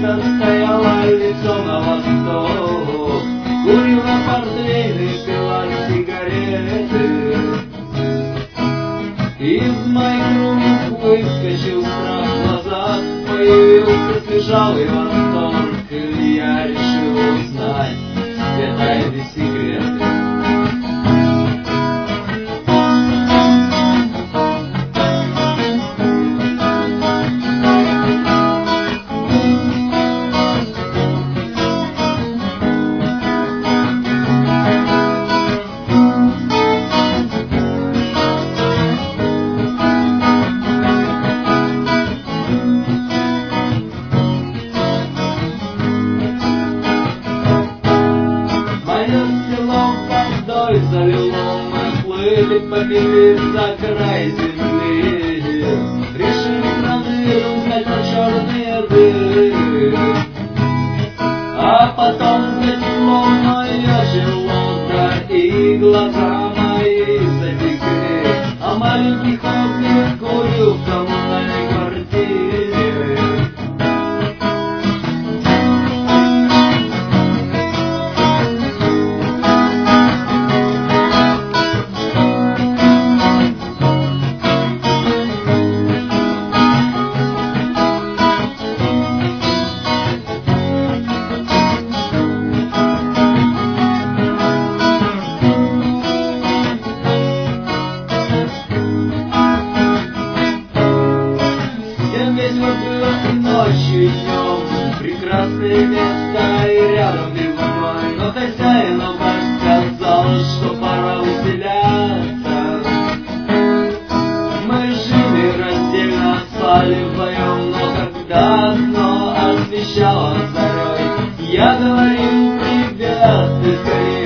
Девушка стояла лицом на восток, курила портвейн и пила сигареты. Из моих рук выскочил страх в глазах, появился свежалый восторг, и я решил узнать все тайны секреты. Завело, мы плыли, побили за край земли, решили пронырнуть на черные дыры. А потом затекло мое чело, да и глаза мои затекли, а маленький хоббит курил в коммунальной квартире. Ночью и днем прекрасные места и рядом дневной, но хозяин вновь сказал, что пора выселяться. Мы жили раздельно, спали вдвоем, но когда окно освещало зарей, я говорил: ребят, ты скорее